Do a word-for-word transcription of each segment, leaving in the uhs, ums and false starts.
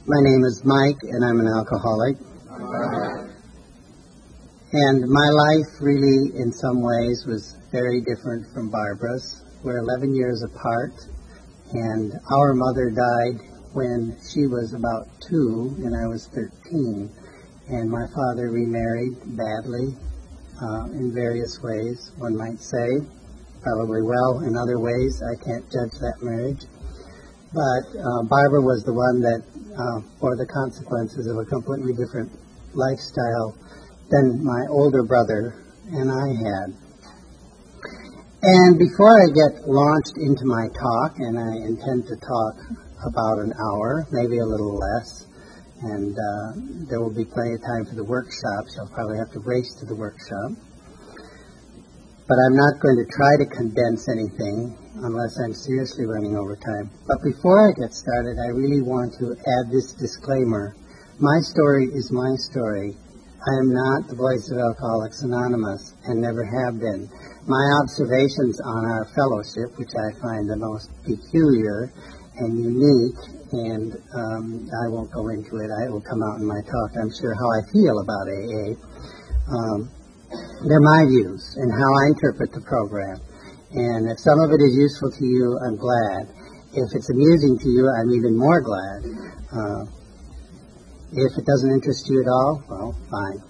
My name is Mike, and I'm an alcoholic. And my life really, in some ways, was very different from Barbara's. We're eleven years apart, and our mother died when she was about two, and I was thirteen. And my father remarried badly uh, in various ways, one might say. Probably well in other ways. I can't judge that marriage. But uh, Barbara was the one that uh, bore the consequences of a completely different lifestyle than my older brother and I had. And before I get launched into my talk, and I intend to talk about an hour, maybe a little less, and uh, there will be plenty of time for the workshops. I'll probably have to race to the workshop. But I'm not going to try to condense anything unless I'm seriously running over time. But before I get started, I really want to add this disclaimer. My story is my story. I am not the voice of Alcoholics Anonymous and never have been. My observations on our fellowship, which I find the most peculiar and unique, and um, I won't go into it. It will come out in my talk, I'm sure, how I feel about A A. Um, they're my views and how I interpret the program. And if some of it is useful to you, I'm glad. If it's amusing to you, I'm even more glad. Uh, if it doesn't interest you at all, well, fine.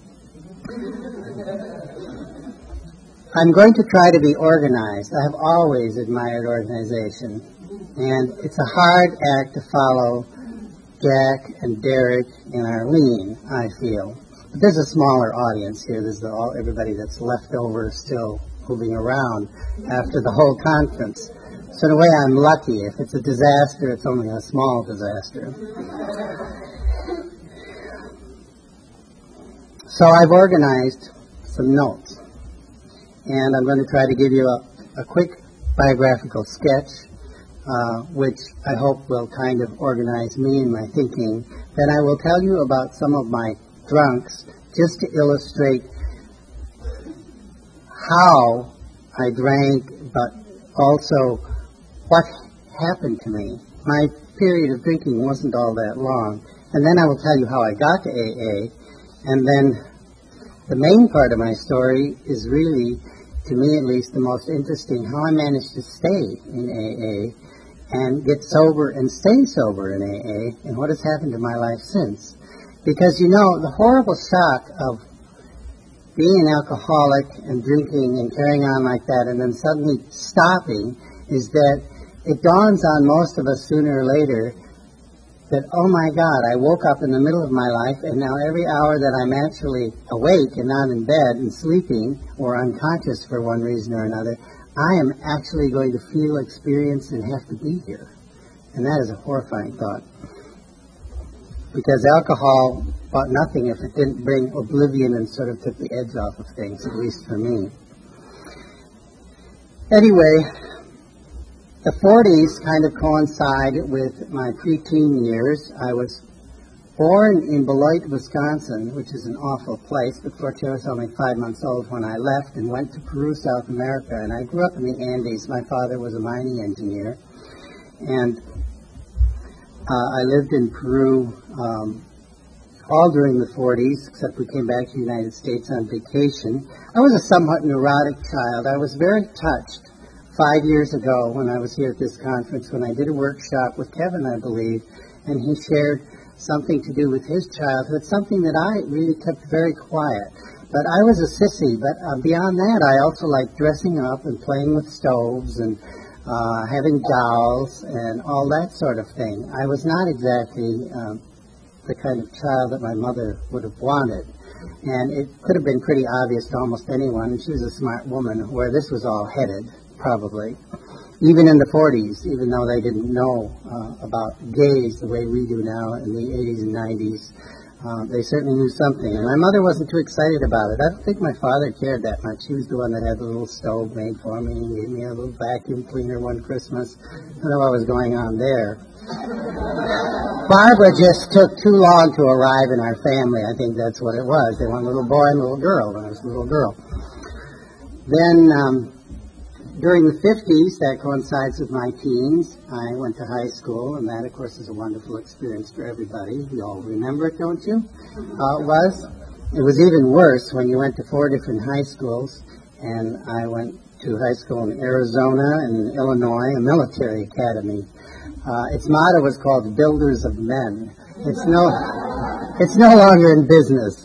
I'm going to try to be organized. I have always admired organization. And it's a hard act to follow Jack and Derek and Arlene, I feel. But there's a smaller audience here. There's all, everybody that's left over still moving around after the whole conference. So in a way, I'm lucky. If it's a disaster, it's only a small disaster. So I've organized some notes. And I'm going to try to give you a, a quick biographical sketch, uh, which I hope will kind of organize me in my thinking. Then I will tell you about some of my drunks, just to illustrate how I drank, but also what happened to me. My period of drinking wasn't all that long. And then I will tell you how I got to A A. And then the main part of my story is really, to me at least, the most interesting, how I managed to stay in A A and get sober and stay sober in A A, and what has happened to my life since. Because, you know, the horrible shock of being an alcoholic and drinking and carrying on like that and then suddenly stopping is that it dawns on most of us sooner or later that, oh my God, I woke up in the middle of my life and now every hour that I'm actually awake and not in bed and sleeping or unconscious for one reason or another, I am actually going to feel, experience, and have to be here. And that is a horrifying thought. Because alcohol bought nothing if it didn't bring oblivion and sort of took the edge off of things, at least for me. Anyway, the forties kind of coincide with my preteen years. I was born in Beloit, Wisconsin, which is an awful place, but fortunately I was only five months old when I left and went to Peru, South America. And I grew up in the Andes. My father was a mining engineer. And Uh, I lived in Peru um, all during the forties, except we came back to the United States on vacation. I was a somewhat neurotic child. I was very touched five years ago when I was here at this conference, when I did a workshop with Kevin, I believe, and he shared something to do with his childhood, something that I really kept very quiet. But I was a sissy, but uh, beyond that, I also liked dressing up and playing with stoves and Uh, having dolls and all that sort of thing. I was not exactly um, the kind of child that my mother would have wanted. And it could have been pretty obvious to almost anyone, and she was a smart woman, where this was all headed, probably. Even in the forties, even though they didn't know uh, about gays the way we do now in the eighties and nineties, Uh, they certainly knew something. And my mother wasn't too excited about it. I don't think my father cared that much. He was the one that had the little stove made for me and gave me a little vacuum cleaner one Christmas. I don't know what was going on there. Barbara just took too long to arrive in our family. I think that's what it was. They wanted a little boy and a little girl when I was a little girl. Then um, during the fifties, that coincides with my teens. I went to high school, and that, of course, is a wonderful experience for everybody. You all remember it, don't you? How it was? It was even worse when you went to four different high schools, and I went to high school in Arizona and in Illinois, a military academy. Uh, its motto was called Builders of Men. It's no, it's no longer in business.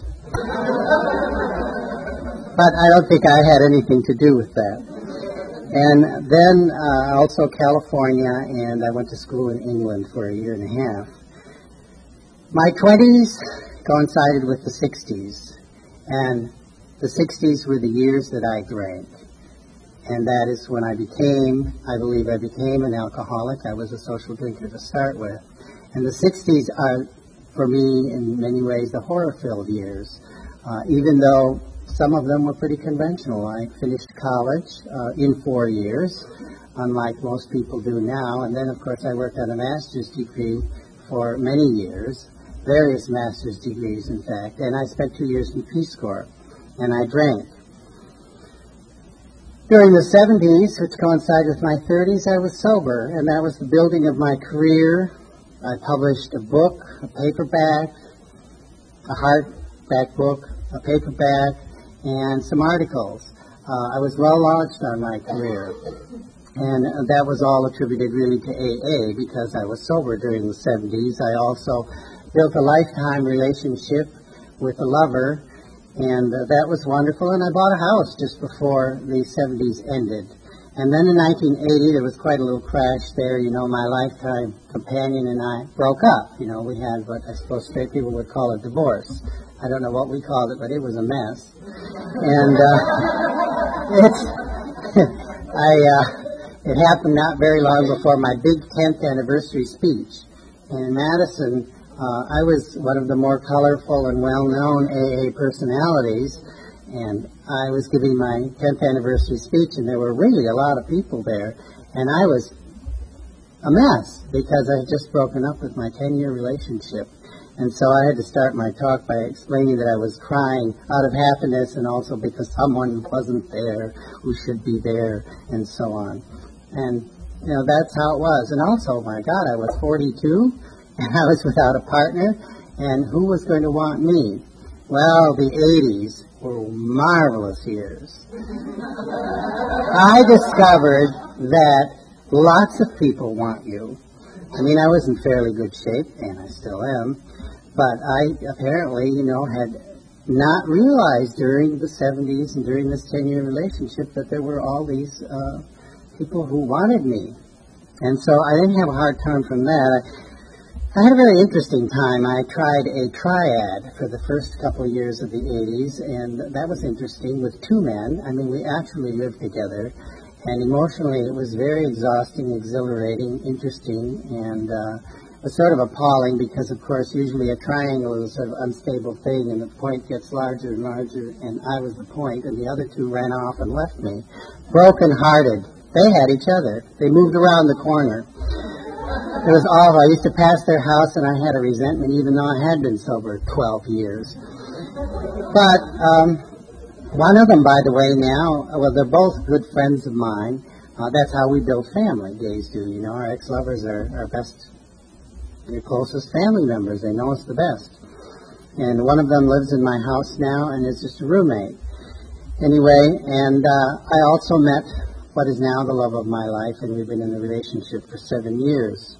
But I don't think I had anything to do with that. And then uh, also California, and I went to school in England for a year and a half. My twenties coincided with the sixties, and the sixties were the years that I drank. And that is when I became, I believe I became an alcoholic. I was a social drinker to start with. And the sixties are, for me, in many ways, the horror-filled years, uh, even though some of them were pretty conventional. I finished college uh, in four years, unlike most people do now. And then, of course, I worked on a master's degree for many years, various master's degrees, in fact. And I spent two years in Peace Corps, and I drank. During the seventies, which coincided with my thirties, I was sober, and that was the building of my career. I published a book, a paperback, a hardback book, a paperback, and some articles. Uh, I was well launched on my career, and that was all attributed really to A A because I was sober during the seventies. I also built a lifetime relationship with a lover, and uh, that was wonderful, and I bought a house just before the seventies ended. And then in nineteen eighty, there was quite a little crash there. You know, my lifetime companion and I broke up. You know, we had what I suppose straight people would call a divorce. I don't know what we called it, but it was a mess. And uh, it's, I, uh, it happened not very long before my big tenth anniversary speech. And in Madison, uh, I was one of the more colorful and well-known A A personalities, and I was giving my tenth anniversary speech, and there were really a lot of people there, and I was a mess because I had just broken up with my ten-year relationship. And so I had to start my talk by explaining that I was crying out of happiness and also because someone wasn't there who should be there and so on. And, you know, that's how it was. And also, my God, I was forty-two and I was without a partner, and who was going to want me? Well, the eighties were marvelous years. I discovered that lots of people want you. I mean, I was in fairly good shape, and I still am. But I apparently, you know, had not realized during the seventies and during this ten-year relationship that there were all these uh, people who wanted me. And so I didn't have a hard time from that. I, I had a very interesting time. I tried a triad for the first couple of years of the eighties, and that was interesting with two men. I mean, we actually lived together. And emotionally, it was very exhausting, exhilarating, interesting, and uh, it was sort of appalling because, of course, usually a triangle is a sort of unstable thing, and the point gets larger and larger, and I was the point, and the other two ran off and left me, broken-hearted. They had each other. They moved around the corner. It was awful. I used to pass their house, and I had a resentment, even though I had been sober twelve years. But um, one of them, by the way, now, well, they're both good friends of mine. Uh, that's how we build family, gays do. You know, our ex-lovers are our best, your closest family members. They know us the best. And one of them lives in my house now and is just a roommate. Anyway, and uh, I also met what is now the love of my life, and we've been in a relationship for seven years.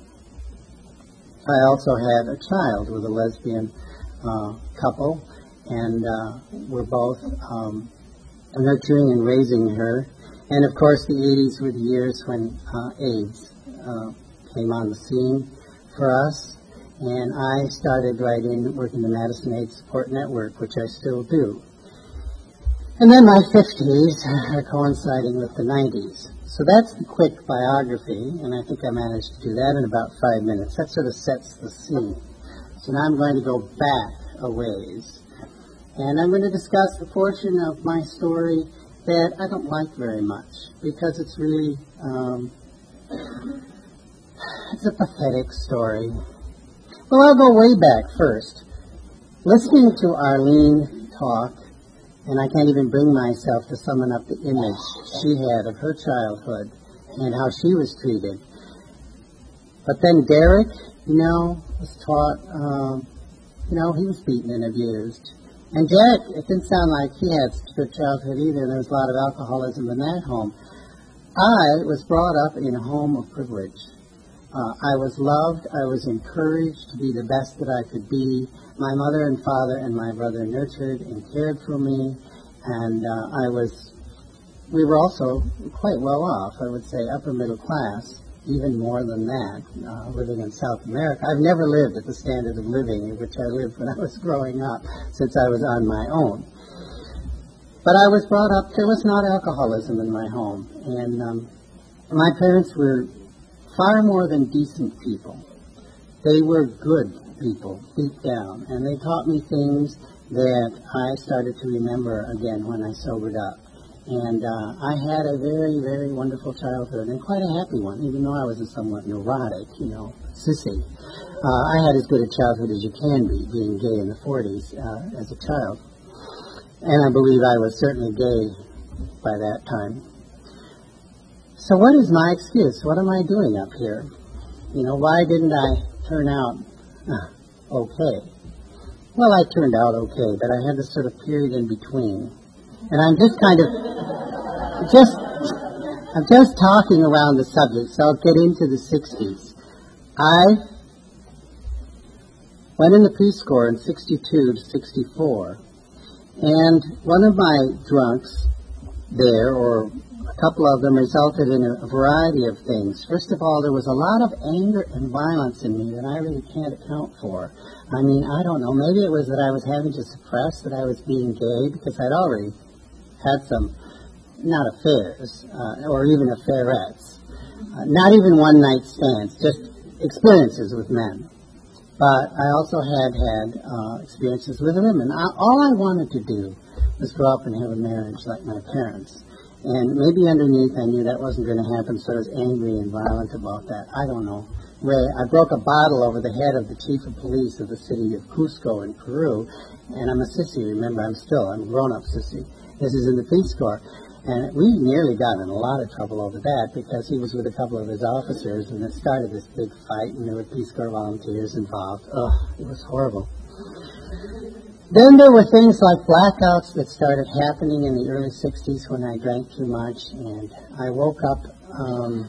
I also had a child with a lesbian uh, couple, and uh, we're both um, nurturing and raising her. And, of course, the eighties were the years when uh, AIDS uh, came on the scene for us, and I started right in working the Madison AIDS Support Network, which I still do. And then my fifties are coinciding with the nineties. So that's the quick biography, and I think I managed to do that in about five minutes. That sort of sets the scene. So now I'm going to go back a ways, and I'm going to discuss the portion of my story that I don't like very much, because it's really, um, it's a pathetic story. Well, I'll go way back first. Listening to Arlene talk And I can't even bring myself to summon up the image she had of her childhood and how she was treated. But then Derek, you know, was taught, um, you know, he was beaten and abused. And Derek, it didn't sound like he had such a good childhood either. There was a lot of alcoholism in that home. I was brought up in a home of privilege. Uh, I was loved. I was encouraged to be the best that I could be. My mother and father and my brother nurtured and cared for me, and uh, I was, we were also quite well off, I would say upper middle class, even more than that, uh, living in South America. I've never lived at the standard of living in which I lived when I was growing up, since I was on my own. But I was brought up, there was not alcoholism in my home, and um, my parents were far more than decent people. They were good people deep down, and they taught me things that I started to remember again when I sobered up. And uh, I had a very, very wonderful childhood, and quite a happy one, even though I was a somewhat neurotic, you know, sissy. Uh, I had as good a childhood as you can be, being gay in the forties uh, as a child. And I believe I was certainly gay by that time. So what is my excuse? What am I doing up here? You know, why didn't I turn out uh, okay? Well, I turned out okay, but I had this sort of period in between. And I'm just kind of, just, I'm just talking around the subject, so I'll get into the sixties. I went in the Peace Corps in sixty-two to sixty-four, and one of my drunks there, or a couple of them, resulted in a variety of things. First of all, there was a lot of anger and violence in me that I really can't account for. I mean, I don't know, maybe it was that I was having to suppress that I was being gay, because I'd already had some, not affairs, uh, or even affairettes, uh, not even one-night stands, just experiences with men. But I also had had uh, experiences with women. I, all I wanted to do was grow up and have a marriage like my parents. And maybe underneath I knew that wasn't going to happen, so I was angry and violent about that. I don't know. Ray, I broke a bottle over the head of the chief of police of the city of Cusco in Peru, and I'm a sissy, remember, I'm still, I'm a grown-up sissy. This is in the Peace Corps. And we nearly got in a lot of trouble over that because he was with a couple of his officers, and it started this big fight, and there were Peace Corps volunteers involved. Ugh, it was horrible. Then there were things like blackouts that started happening in the early sixties when I drank too much, and I woke up um,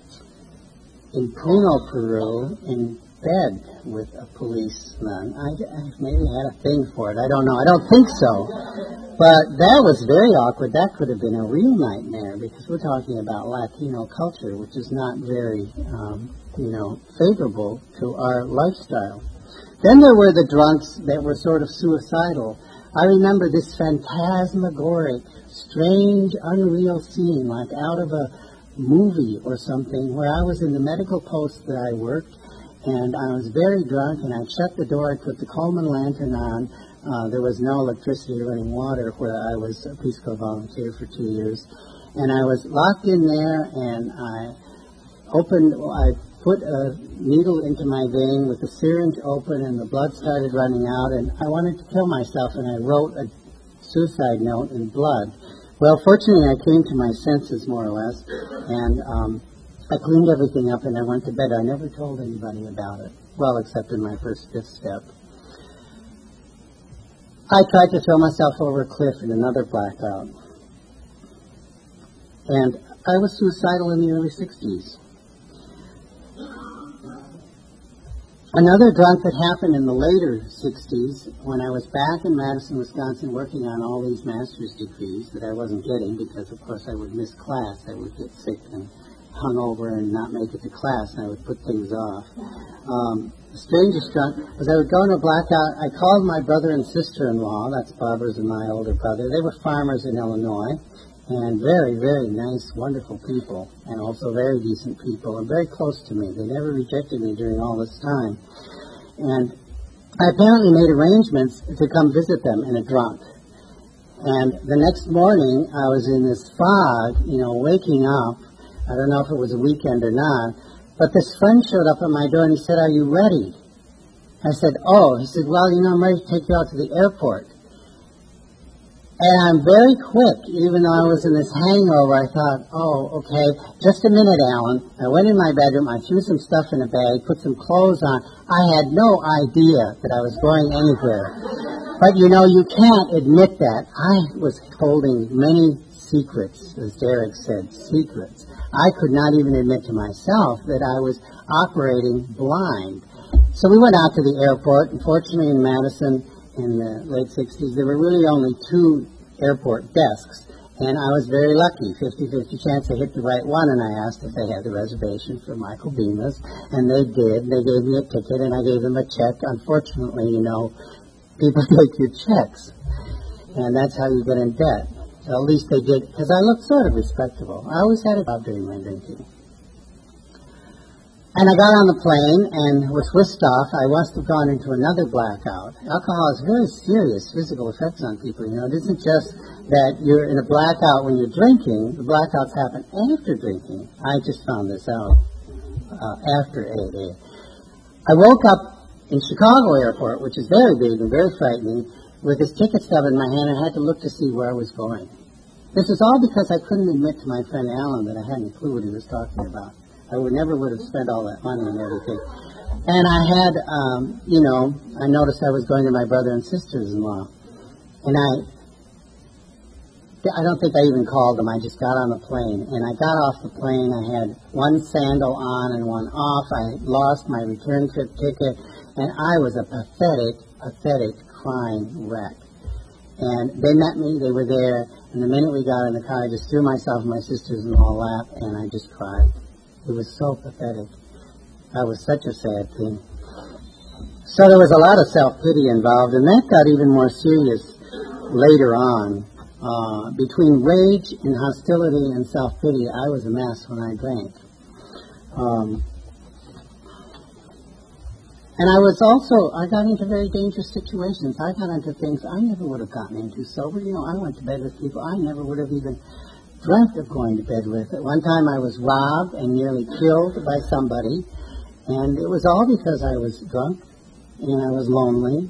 in Puno, Peru, in bed with a policeman. I, I maybe had a thing for it. I don't know. I don't think so. But that was very awkward. That could have been a real nightmare because we're talking about Latino culture, which is not very, um, you know, favorable to our lifestyle. Then there were the drunks that were sort of suicidal. I remember this phantasmagoric, strange, unreal scene, like out of a movie or something, where I was in the medical post that I worked, and I was very drunk, and I'd shut the door, I'd put the Coleman lantern on. Uh, there was no electricity or running water where I was a Peace Corps volunteer for two years. And I was locked in there, and I opened, I put a needle into my vein with the syringe open, and the blood started running out, and I wanted to kill myself, and I wrote a suicide note in blood. Well, fortunately, I came to my senses, more or less, and um, I cleaned everything up, and I went to bed. I never told anybody about it, well, except in my first fifth step. I tried to throw myself over a cliff in another blackout, and I was suicidal in the early sixties. Another drunk that happened in the later sixties, when I was back in Madison, Wisconsin, working on all these master's degrees that I wasn't getting because, of course, I would miss class. I would get sick and hungover and not make it to class, and I would put things off. Um, the strangest drunk was I would go in a blackout. I called my brother and sister-in-law, that's Barbara's and my older brother. They were farmers in Illinois, and very, very nice, wonderful people, and also very decent people, and very close to me. They never rejected me during all this time. And I apparently made arrangements to come visit them in a drunk. And the next morning, I was in this fog, you know, waking up. I don't know if it was a weekend or not, but this friend showed up at my door, and he said, "Are you ready?" I said, "Oh." He said, "Well, you know, I'm ready to take you out to the airport." And I'm very quick, even though I was in this hangover, I thought, oh, okay, just a minute, Alan. I went in my bedroom, I threw some stuff in a bag, put some clothes on. I had no idea that I was going anywhere. But, you know, you can't admit that. I was holding many secrets, as Derek said, secrets. I could not even admit to myself that I was operating blind. So we went out to the airport. Unfortunately, in Madison, in the late sixties, there were really only two airport desks, and I was very lucky, fifty-fifty chance I hit the right one, and I asked if they had the reservation for Michael Bemis, and they did. They gave me a ticket, and I gave them a check. Unfortunately, you know, people take your checks, and that's how you get in debt. So at least they did, because I looked sort of respectable. I always had a job during my drinking. And I got on the plane and was whisked off. I must have gone into another blackout. Alcohol has very serious physical effects on people. You know, it isn't just that you're in a blackout when you're drinking. The blackouts happen after drinking. I just found this out uh, after A A. I woke up in Chicago Airport, which is very big and very frightening, with this ticket stub in my hand, and I had to look to see where I was going. This is all because I couldn't admit to my friend Alan that I hadn't a clue what he was talking about. I would never would have spent all that money and everything. And I had, um, you know, I noticed I was going to my brother and sisters-in-law. And I, I don't think I even called them. I just got on the plane. And I got off the plane. I had one sandal on and one off. I lost my return trip ticket. And I was a pathetic, pathetic, crying wreck. And they met me. They were there. And the minute we got in the car, I just threw myself in my sister's-in-law lap, and I just cried. It was so pathetic. That was such a sad thing. So there was a lot of self-pity involved, and that got even more serious later on. Uh, between rage and hostility and self-pity, I was a mess when I drank. Um, and I was also, I got into very dangerous situations. I got into things I never would have gotten into sober. You know, I went to bed with people I never would have even dreamt of going to bed with. At one time I was robbed and nearly killed by somebody, and it was all because I was drunk and I was lonely.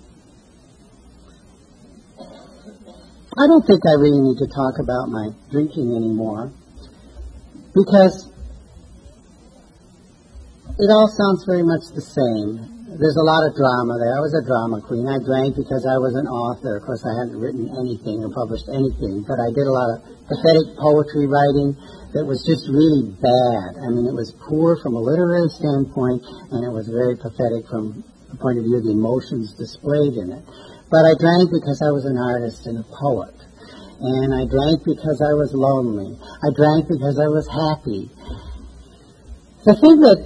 I don't think I really need to talk about my drinking anymore, because it all sounds very much the same. There's a lot of drama there. I was a drama queen. I drank because I was an author. Of course, I hadn't written anything or published anything, but I did a lot of pathetic poetry writing that was just really bad. I mean, it was poor from a literary standpoint, and it was very pathetic from the point of view of the emotions displayed in it. But I drank because I was an artist and a poet. And I drank because I was lonely. I drank because I was happy. The thing that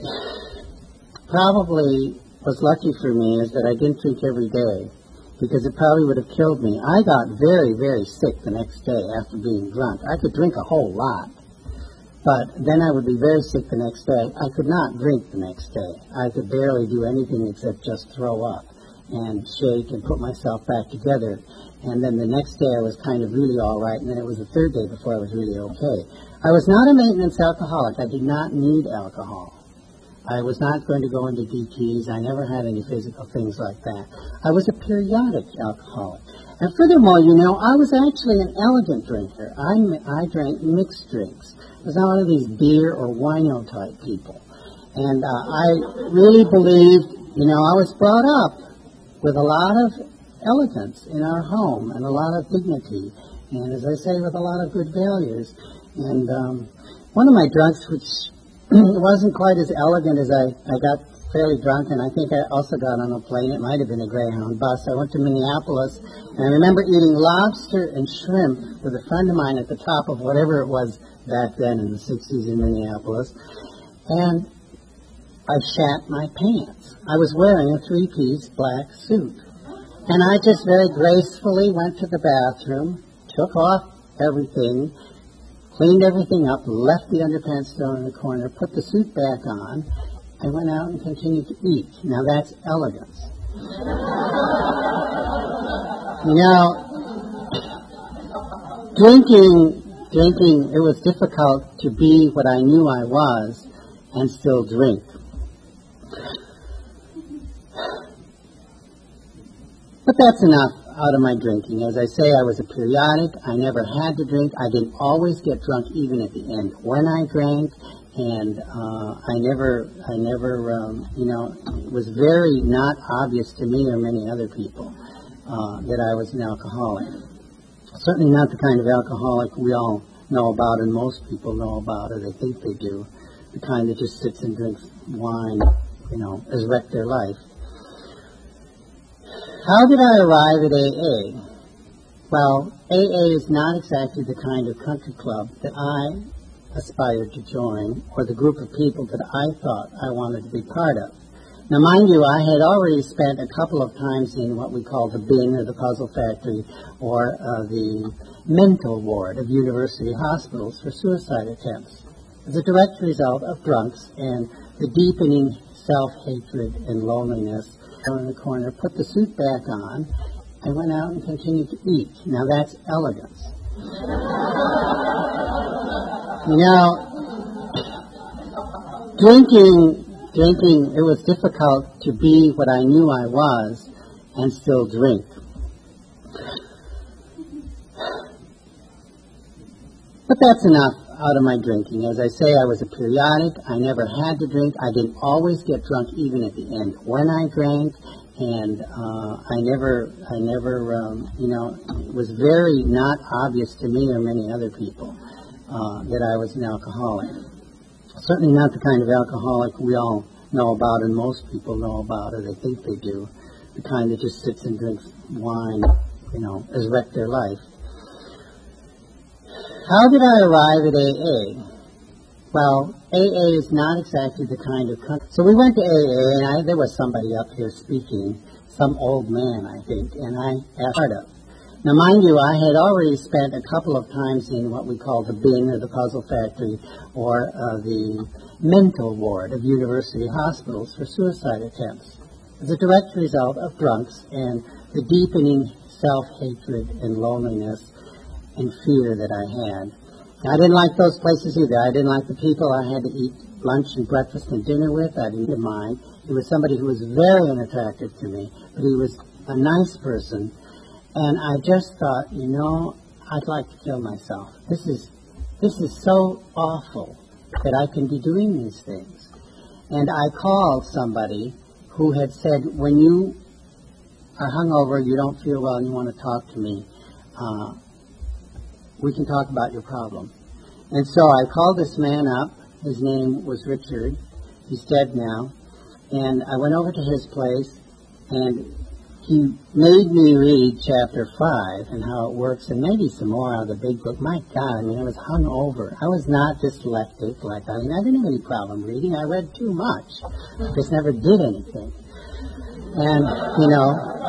probably was lucky for me is that I didn't drink every day, because it probably would have killed me. I got very, very sick the next day after being drunk. I could drink a whole lot, but then I would be very sick the next day. I could not drink the next day. I could barely do anything except just throw up and shake and put myself back together. And then the next day I was kind of really all right, and then it was the third day before I was really okay. I was not a maintenance alcoholic. I did not need alcohol. I was not going to go into D Ts. I never had any physical things like that. I was a periodic alcoholic. And furthermore, you know, I was actually an elegant drinker. I, I drank mixed drinks. I was not one of these beer or wino type people. And uh, I really believed, you know, I was brought up with a lot of elegance in our home and a lot of dignity. And as I say, with a lot of good values. And um, one of my drunks, which it wasn't quite as elegant as I, I got fairly drunk, and I think I also got on a plane. It might have been a Greyhound bus. I went to Minneapolis, and I remember eating lobster and shrimp with a friend of mine at the top of whatever it was back then in the sixties in Minneapolis, and I shat my pants. I was wearing a three-piece black suit, and I just very gracefully went to the bathroom, took off everything, cleaned everything up, left the underpants still in the corner, put the suit back on, and went out and continued to eat. Now that's elegance. You know, drinking, drinking, it was difficult to be what I knew I was and still drink. But that's enough out of my drinking. As I say, I was a periodic. I never had to drink. I didn't always get drunk, even at the end when I drank. And uh, I never, I never, um, you know, it was very not obvious to me or many other people uh, that I was an alcoholic. Certainly not the kind of alcoholic we all know about and most people know about, or they think they do. The kind that just sits and drinks wine, you know, has wrecked their life. How did I arrive at A A? Well, A A is not exactly the kind of country club that I aspired to join, or the group of people that I thought I wanted to be part of. Now, mind you, I had already spent a couple of times in what we call the bin, or the puzzle factory, or uh, the mental ward of university hospitals for suicide attempts. As a direct result of drunks and the deepening self-hatred and loneliness, I went in the corner, put the suit back on, and went out and continued to eat. Now, that's elegance. You know, drinking, drinking, it was difficult to be what I knew I was and still drink. But that's enough out of my drinking. As I say, I was a periodic. I never had to drink. I didn't always get drunk, even at the end when I drank. And uh, I never, I never, um, you know, it was very not obvious to me or many other people uh, that I was an alcoholic. Certainly not the kind of alcoholic we all know about and most people know about, or they think they do. The kind that just sits and drinks wine, you know, has wrecked their life. How did I arrive at A A? Well, A A is not exactly the kind of country. So we went to A A, and I, there was somebody up here speaking, some old man, I think, and I asked part of. Now, mind you, I had already spent a couple of times in what we call the bin, or the puzzle factory, or uh, the mental ward of university hospitals for suicide attempts. As a direct result of drunks and the deepening self-hatred and loneliness and fear that I had. I didn't like those places either. I didn't like the people I had to eat lunch and breakfast and dinner with. I didn't mind. He was somebody who was very unattractive to me, but he was a nice person. And I just thought, you know, I'd like to kill myself. This is this is so awful that I can be doing these things. And I called somebody who had said, when you are hungover, you don't feel well, and you want to talk to me, uh, we can talk about your problem. And so I called this man up. His name was Richard. He's dead now. And I went over to his place, and he made me read chapter five and how it works, and maybe some more out of the big book. My God, I mean, I was hung over. I was not dyslexic. Like, I mean, I didn't have any problem reading. I read too much. I just never did anything. And, you know,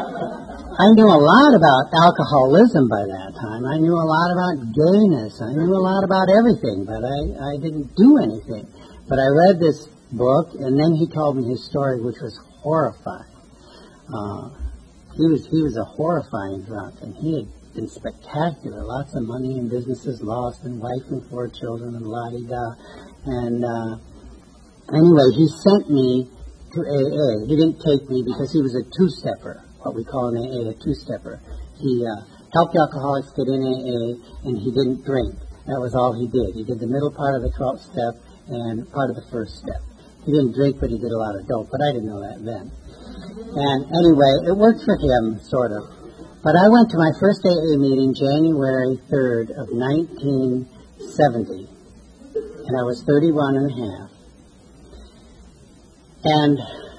I knew a lot about alcoholism by that time. I knew a lot about gayness. I knew a lot about everything, but I, I didn't do anything. But I read this book, and then he told me his story, which was horrifying. Uh, he was he was a horrifying drunk, and he had been spectacular. Lots of money and businesses lost, and wife and four children, and la-di-da. And uh, anyway, he sent me to A A. He didn't take me because he was a two-stepper, what we call in A A a two-stepper. He uh, helped alcoholics get in A A, and he didn't drink. That was all he did. He did the middle part of the twelfth step and part of the first step. He didn't drink, but he did a lot of dope, but I didn't know that then. And anyway, it worked for him, sort of. But I went to my first A A meeting January third of nineteen seventy, and I was thirty-one and a half. And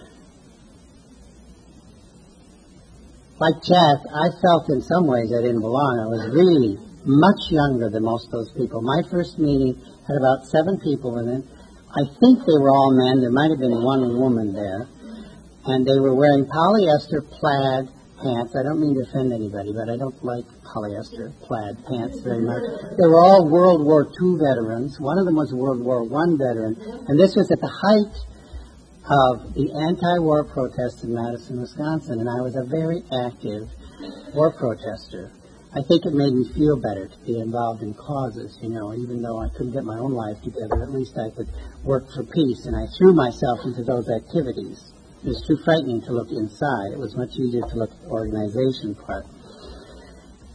like Jack, I felt in some ways I didn't belong. I was really much younger than most of those people. My first meeting had about seven people in it. I think they were all men. There might have been one woman there. And they were wearing polyester plaid pants. I don't mean to offend anybody, but I don't like polyester plaid pants very much. They were all World War Two veterans. One of them was a World War One veteran. And this was at the height of the anti-war protests in Madison, Wisconsin. And I was a very active war protester. I think it made me feel better to be involved in causes, you know, even though I couldn't get my own life together, at least I could work for peace. And I threw myself into those activities. It was too frightening to look inside. It was much easier to look at the organization part.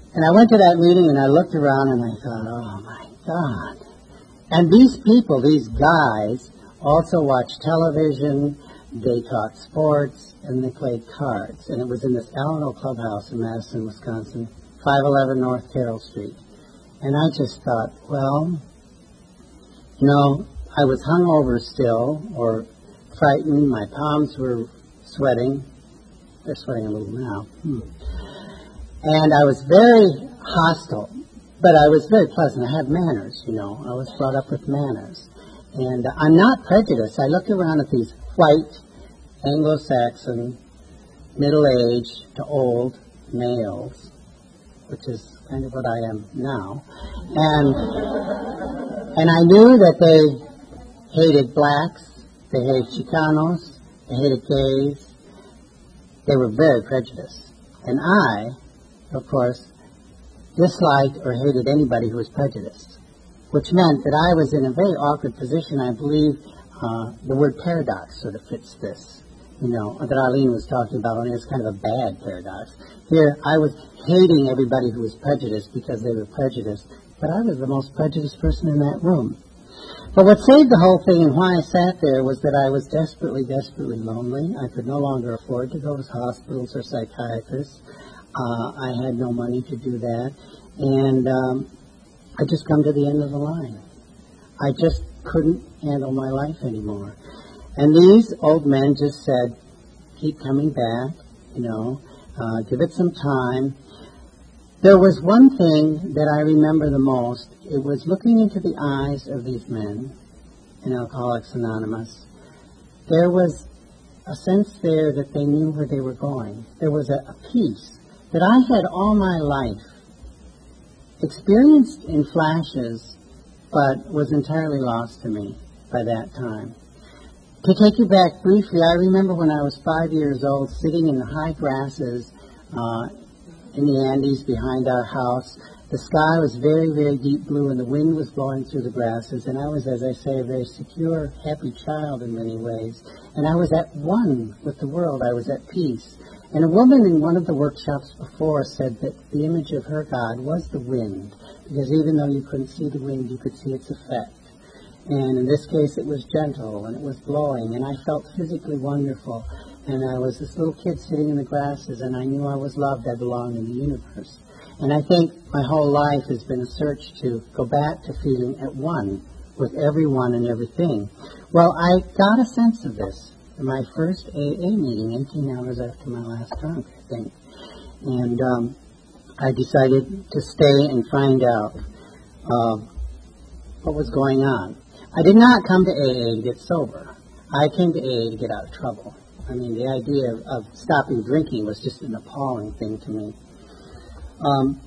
And I went to that meeting and I looked around and I thought, oh my God. And these people, these guys, also watched television, they taught sports, and they played cards. And it was in this Alamo Clubhouse in Madison, Wisconsin, five eleven North Carroll Street. And I just thought, well, you know, I was hungover still, or frightened. My palms were sweating. They're sweating a little now. Hmm. And I was very hostile, but I was very pleasant. I had manners, you know. I was brought up with manners. And uh, I'm not prejudiced. I look around at these white, Anglo-Saxon, middle-aged to old males, which is kind of what I am now. And and I knew that they hated blacks, they hated Chicanos, they hated gays. They were very prejudiced. And I, of course, disliked or hated anybody who was prejudiced, which meant that I was in a very awkward position. I believe uh, the word paradox sort of fits this, you know, that Arlene was talking about, only it's kind of a bad paradox. Here, I was hating everybody who was prejudiced because they were prejudiced, but I was the most prejudiced person in that room. But what saved the whole thing and why I sat there was that I was desperately, desperately lonely. I could no longer afford to go to hospitals or psychiatrists. Uh, I had no money to do that. And um, I just come to the end of the line. I just couldn't handle my life anymore. And these old men just said, keep coming back, you know, uh, give it some time. There was one thing that I remember the most. It was looking into the eyes of these men in Alcoholics Anonymous. There was a sense there that they knew where they were going. There was a, a peace that I had all my life experienced in flashes, but was entirely lost to me by that time. To take you back briefly, I remember when I was five years old, sitting in the high grasses uh, in the Andes behind our house. The sky was very, very deep blue, and the wind was blowing through the grasses, and I was, as I say, a very secure, happy child in many ways. And I was at one with the world. I was at peace. And a woman in one of the workshops before said that the image of her God was the wind, because even though you couldn't see the wind, you could see its effect. And in this case, it was gentle, and it was blowing, and I felt physically wonderful. And I was this little kid sitting in the grasses, and I knew I was loved. I belonged in the universe. And I think my whole life has been a search to go back to feeling at one with everyone and everything. Well, I got a sense of this in my first A A meeting, eighteen hours after my last drunk, I think. And um, I decided to stay and find out uh, what was going on. I did not come to A A to get sober. I came to A A to get out of trouble. I mean, the idea of, of stopping drinking was just an appalling thing to me. Um,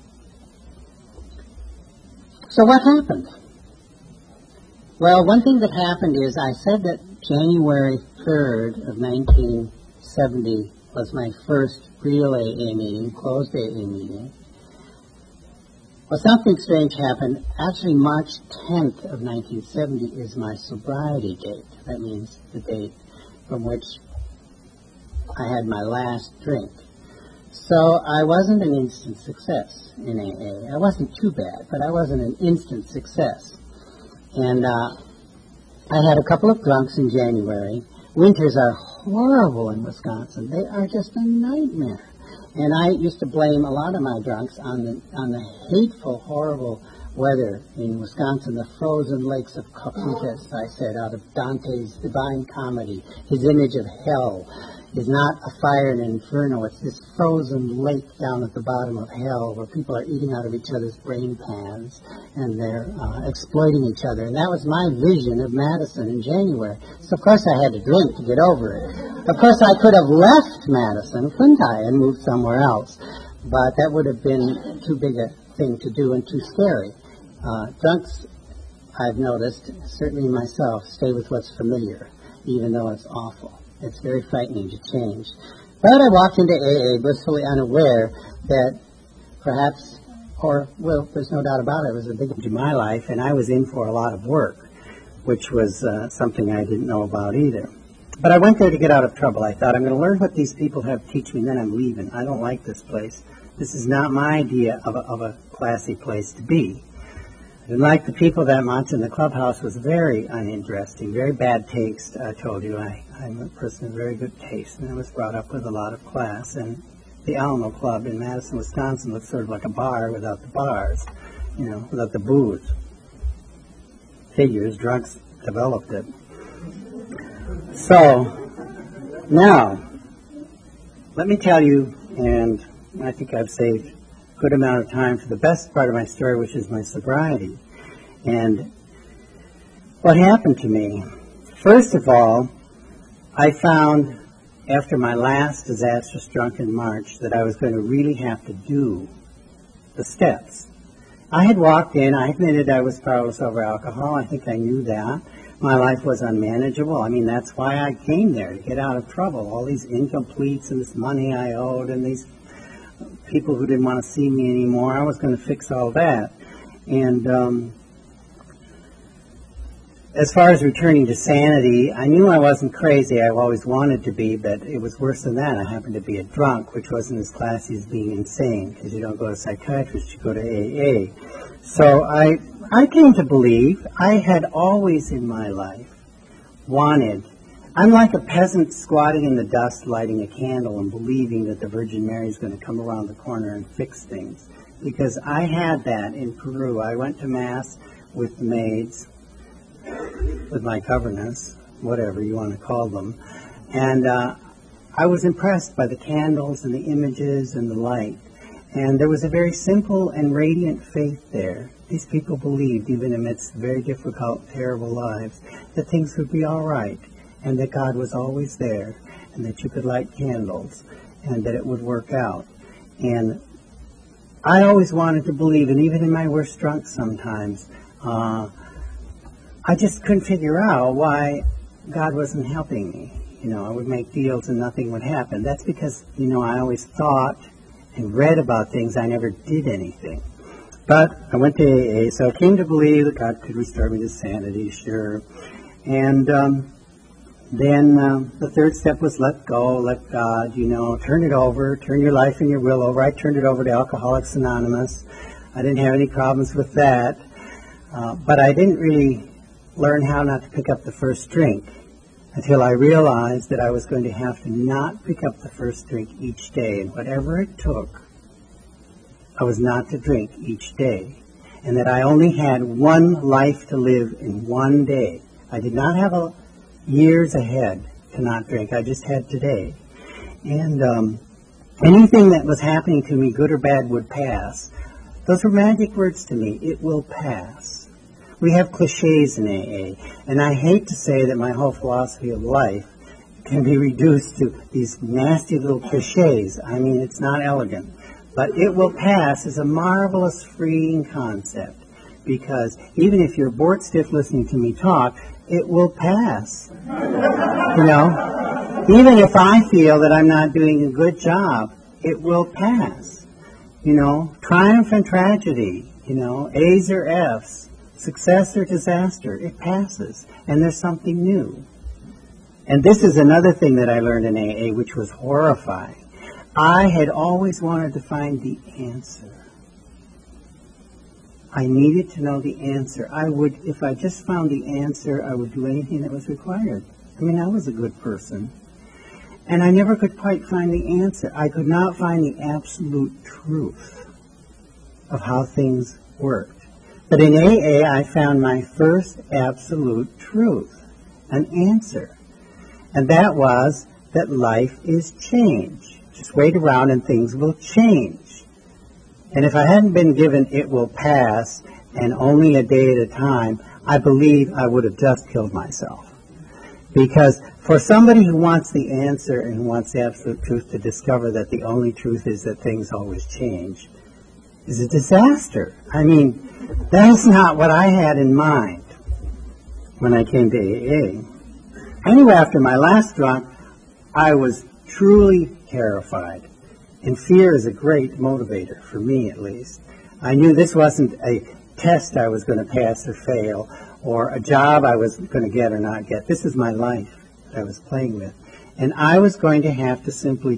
so what happened? Well, one thing that happened is I said that January third of nineteen seventy was my first real A A meeting, closed A A meeting. Well, something strange happened. Actually, March tenth of nineteen seventy is my sobriety date. That means the date from which I had my last drink. So I wasn't an instant success in A A. I wasn't too bad, but I wasn't an instant success. And uh, I had a couple of drunks in January. Winters are horrible in Wisconsin. They are just a nightmare. And I used to blame a lot of my drunks on the on the hateful, horrible weather in Wisconsin, the frozen lakes of Cocytus, I said, out of Dante's Divine Comedy. His image of hell is not a fire and an inferno. It's this frozen lake down at the bottom of hell where people are eating out of each other's brain pans and they're uh, exploiting each other. And that was my vision of Madison in January. So, of course, I had to drink to get over it. Of course, I could have left Madison, couldn't I, and moved somewhere else. But that would have been too big a thing to do and too scary. Uh, drunks, I've noticed, certainly myself, stay with what's familiar, even though it's awful. It's very frightening to change. But I walked into A A blissfully unaware that perhaps, or, well, there's no doubt about it, it was a big change in my life, and I was in for a lot of work, which was uh, something I didn't know about either. But I went there to get out of trouble. I thought, I'm going to learn what these people have to teach me, and then I'm leaving. I don't like this place. This is not my idea of a, of a classy place to be. I didn't like the people that much, and the clubhouse was very uninteresting, very bad taste. I told you I, I'm a person of very good taste, and I was brought up with a lot of class. And the Alamo Club in Madison, Wisconsin was sort of like a bar without the bars, you know, without the booze. Figures, drugs developed it. So, now, let me tell you, and I think I've saved a good amount of time for the best part of my story, which is my sobriety. And what happened to me? First of all, I found after my last disastrous drunken march that I was going to really have to do the steps. I had walked in, I admitted I was powerless over alcohol. I think I knew that. My life was unmanageable. I mean, that's why I came there, to get out of trouble. All these incompletes and this money I owed and these people who didn't want to see me anymore. I was going to fix all that. And um, as far as returning to sanity, I knew I wasn't crazy. I've always wanted to be, but it was worse than that. I happened to be a drunk, which wasn't as classy as being insane, because you don't go to a psychiatrist, you go to A A. So I, I came to believe I had always in my life wanted, I'm like a peasant squatting in the dust, lighting a candle and believing that the Virgin Mary is going to come around the corner and fix things. Because I had that in Peru. I went to Mass with the maids, with my governess, whatever you want to call them. And uh, I was impressed by the candles and the images and the light. And there was a very simple and radiant faith there. These people believed, even amidst very difficult, terrible lives, that things would be all right, and that God was always there, and that you could light candles, and that it would work out. And I always wanted to believe, and even in my worst drunk sometimes, uh, I just couldn't figure out why God wasn't helping me. You know, I would make deals and nothing would happen. That's because, you know, I always thought and read about things. I never did anything. But I went to A A, so I came to believe that God could restore me to sanity, sure. And um, then um, the third step was let go, let God, you know, turn it over, turn your life and your will over. I turned it over to Alcoholics Anonymous. I didn't have any problems with that. Uh, but I didn't really learn how not to pick up the first drink until I realized that I was going to have to not pick up the first drink each day. And whatever it took, I was not to drink each day. And that I only had one life to live in one day. I did not have a years ahead to not drink. I just had today. And um, anything that was happening to me, good or bad, would pass. Those were magic words to me. It will pass. We have cliches in A A, and I hate to say that my whole philosophy of life can be reduced to these nasty little cliches. I mean, it's not elegant. But it will pass is a marvelous freeing concept, because even if you're bored stiff listening to me talk, it will pass. You know, even if I feel that I'm not doing a good job, it will pass. You know, triumph and tragedy, you know, A's or F's. Success or disaster, it passes, and there's something new. And this is another thing that I learned in A A, which was horrifying. I had always wanted to find the answer. I needed to know the answer. I would, if I just found the answer, I would do anything that was required. I mean, I was a good person. And I never could quite find the answer. I could not find the absolute truth of how things worked. But in A A, I found my first absolute truth, an answer. And that was that life is change. Just wait around and things will change. And if I hadn't been given it will pass and only a day at a time, I believe I would have just killed myself. Because for somebody who wants the answer and who wants the absolute truth to discover that the only truth is that things always change is a disaster. I mean, that's not what I had in mind when I came to A A. I knew after my last drunk, I was truly terrified. And fear is a great motivator, for me at least. I knew this wasn't a test I was going to pass or fail, or a job I was going to get or not get. This is my life that I was playing with. And I was going to have to simply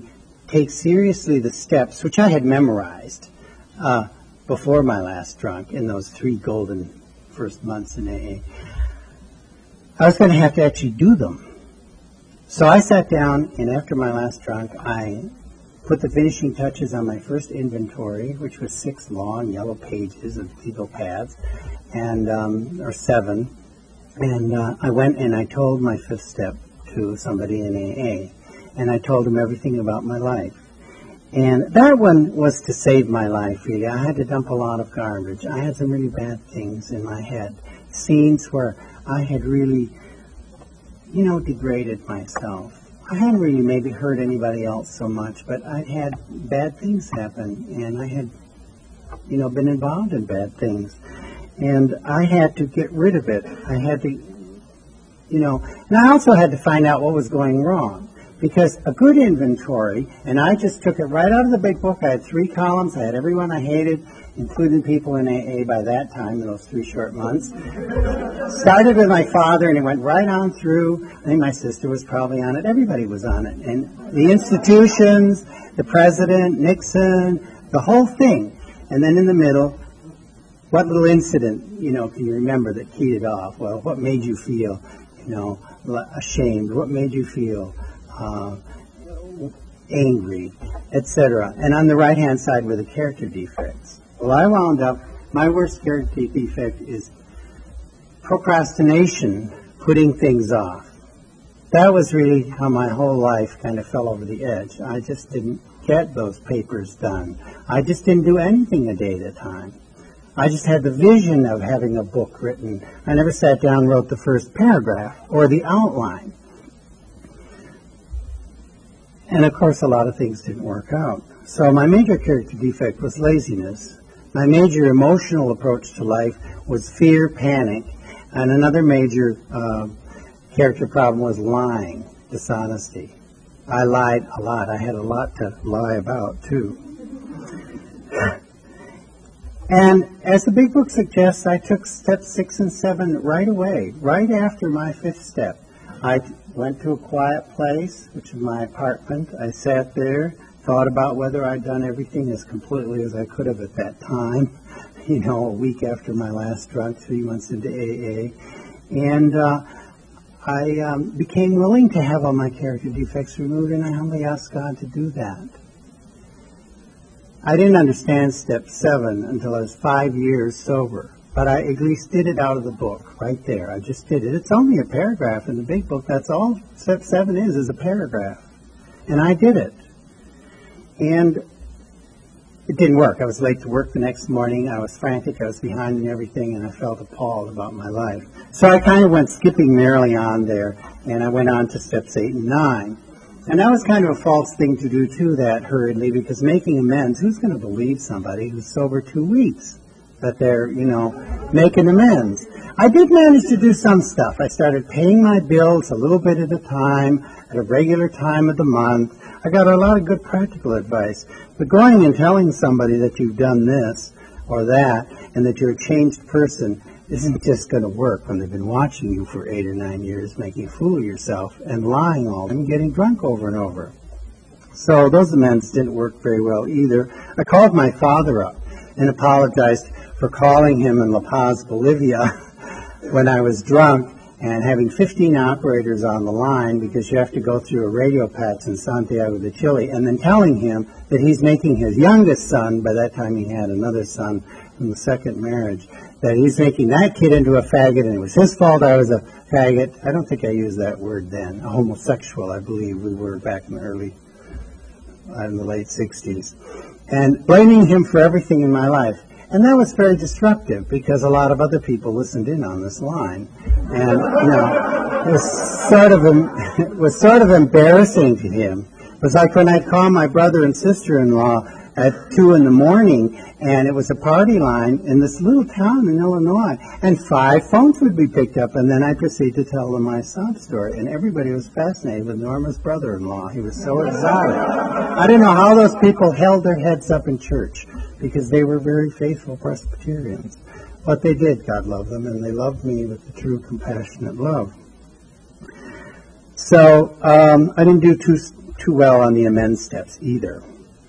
take seriously the steps, which I had memorized uh, before my last drunk in those three golden first months in A A, I was going to have to actually do them. So I sat down, and after my last drunk, I put the finishing touches on my first inventory, which was six long yellow pages of legal pads, and um, or seven. And uh, I went and I told my fifth step to somebody in A A, and I told them everything about my life. And that one was to save my life, really. I had to dump a lot of garbage. I had some really bad things in my head, scenes where I had really, you know, degraded myself. I hadn't really maybe hurt anybody else so much, but I'd had bad things happen, and I had, you know, been involved in bad things. And I had to get rid of it. I had to, you know, and I also had to find out what was going wrong. Because a good inventory, and I just took it right out of the big book. I had three columns. I had everyone I hated, including people in A A by that time, in those three short months. Started with my father, and it went right on through. I think my sister was probably on it. Everybody was on it. And the institutions, the president, Nixon, the whole thing. And then in the middle, what little incident, you know, can you remember that keyed it off? Well, what made you feel, you know, ashamed? What made you feel uh, angry, et cetera? And on the right-hand side were the character defects. Well, I wound up, my worst character defect is procrastination, putting things off. That was really how my whole life kind of fell over the edge. I just didn't get those papers done. I just didn't do anything a day at a time. I just had the vision of having a book written. I never sat down and wrote the first paragraph or the outline. And of course, a lot of things didn't work out. So my major character defect was laziness. My major emotional approach to life was fear, panic. And another major uh, character problem was lying, dishonesty. I lied a lot. I had a lot to lie about, too. And as the big book suggests, I took steps six and seven right away, right after my fifth step. I went to a quiet place, which is my apartment. I sat there, thought about whether I'd done everything as completely as I could have at that time, you know, a week after my last drunk, three months into A A. And uh, I um, became willing to have all my character defects removed, and I humbly asked God to do that. I didn't understand step seven until I was five years sober, but I at least did it out of the book right there. I just did it. It's only a paragraph in the big book. That's all step seven is, is a paragraph. And I did it. And it didn't work. I was late to work the next morning. I was frantic. I was behind in everything, and I felt appalled about my life. So I kind of went skipping merrily on there, and I went on to steps eight and nine. And that was kind of a false thing to do, too, that hurriedly, because making amends, who's going to believe somebody who's sober two weeks that they're, you know, making amends? I did manage to do some stuff. I started paying my bills a little bit at a time, at a regular time of the month. I got a lot of good practical advice. But going and telling somebody that you've done this or that and that you're a changed person isn't just going to work when they've been watching you for eight or nine years, making a fool of yourself and lying all the time and getting drunk over and over. So those amends didn't work very well either. I called my father up and apologized for calling him in La Paz, Bolivia, when I was drunk and having fifteen operators on the line because you have to go through a radio patch in Santiago de Chile, and then telling him that he's making his youngest son, by that time he had another son from the second marriage, that he's making that kid into a faggot, and it was his fault I was a faggot. I don't think I used that word then. A homosexual, I believe we were back in the early, uh, in the late sixties. And blaming him for everything in my life. And that was very disruptive because a lot of other people listened in on this line. And, you know, it was sort of, it was sort of embarrassing to him. It was like when I'd call my brother and sister-in-law at two in the morning, and it was a party line in this little town in Illinois, and five phones would be picked up, and then I'd proceed to tell them my sob story, and everybody was fascinated with Norma's brother-in-law. He was so exotic. I didn't know how those people held their heads up in church, because they were very faithful Presbyterians. But they did, God love them, and they loved me with the true compassionate love. So um, I didn't do too too well on the amends steps either.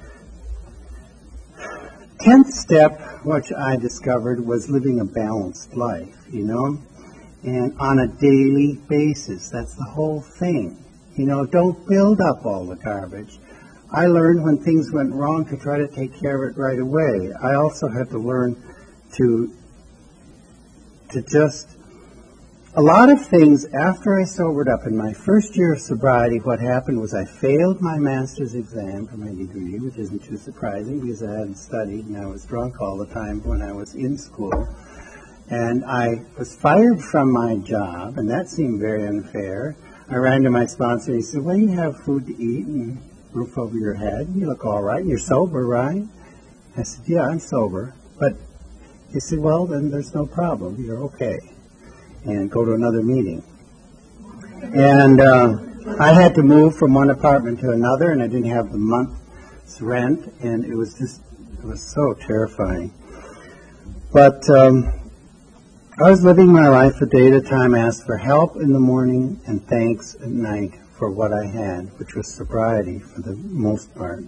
Tenth step, which I discovered, was living a balanced life, you know, and on a daily basis. That's the whole thing. You know, don't build up all the garbage. I learned when things went wrong to try to take care of it right away. I also had to learn to to just, a lot of things after I sobered up in my first year of sobriety, what happened was I failed my master's exam for my degree, which isn't too surprising because I hadn't studied and I was drunk all the time when I was in school. And I was fired from my job, and that seemed very unfair. I ran to my sponsor and he said, well, you have food to eat and roof over your head. You look all right. You're sober, right? I said, yeah, I'm sober. But he said, well, then there's no problem. You're okay. And go to another meeting. And uh, I had to move from one apartment to another, and I didn't have the month's rent, and it was just, it was so terrifying. But um, I was living my life a day at a time. I asked for help in the morning and thanks at night for what I had, which was sobriety for the most part.